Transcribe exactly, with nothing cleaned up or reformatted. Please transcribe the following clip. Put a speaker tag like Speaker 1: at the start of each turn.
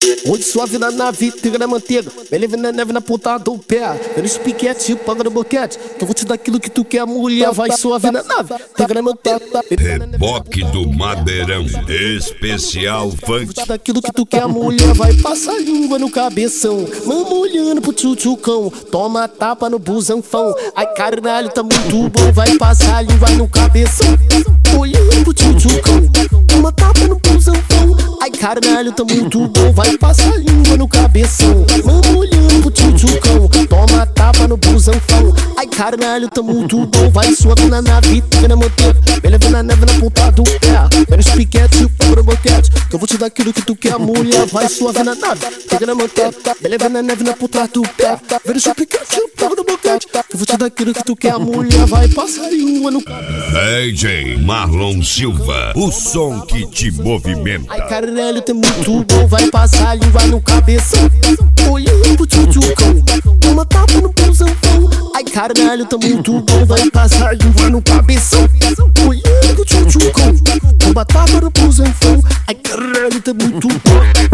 Speaker 1: Hoje suave na nave, triga na manteiga, me leve na neve na ponta do pé. Vendo os piquete, paga no boquete, que eu vou te dar aquilo que tu quer, mulher. Vai suave na nave, triga na manteiga.
Speaker 2: Reboque do Madeirão, especial funk.
Speaker 1: Vou te dar aquilo que tu quer, mulher. Vai passar língua no cabeção, mama olhando pro tchutchucão. Toma tapa no busanfão. Ai caralho, tá muito bom. Vai passar língua no cabeção, olhando pro tchutchucão. Toma tapa no busanfão. Ai caralho, tá muito bom. Vai passar língua no cabeção, mama olhando pro tchutchucão. Toma tapa no busanfão. Ai caralho, tá muito bom. Vai suave na nave, triga na manteiga, me leva na neve na ponta do pé. Vendo os piquete, paga no boquete, que eu vou te dar aquilo que tu quer, mulher. Vai suave na nave, triga na manteiga, me leva na neve na ponta do pé. Vendo os piquete, paga no boquete, que eu vou te dar aquilo que tu quer, mulher. Vai passar língua no
Speaker 2: D J Marlon Silva, o som que te movimenta.
Speaker 1: Ai caralho, tá muito bom. Vai passar língua no cabeção, olhando pro tchutchucão. Toma tapa no busanfão. Ai caralho, tá muito bom. Vai passar língua no cabeção, olhando pro tchutchucão. Toma tapa no busanfão. Ai caralho, tá muito bom.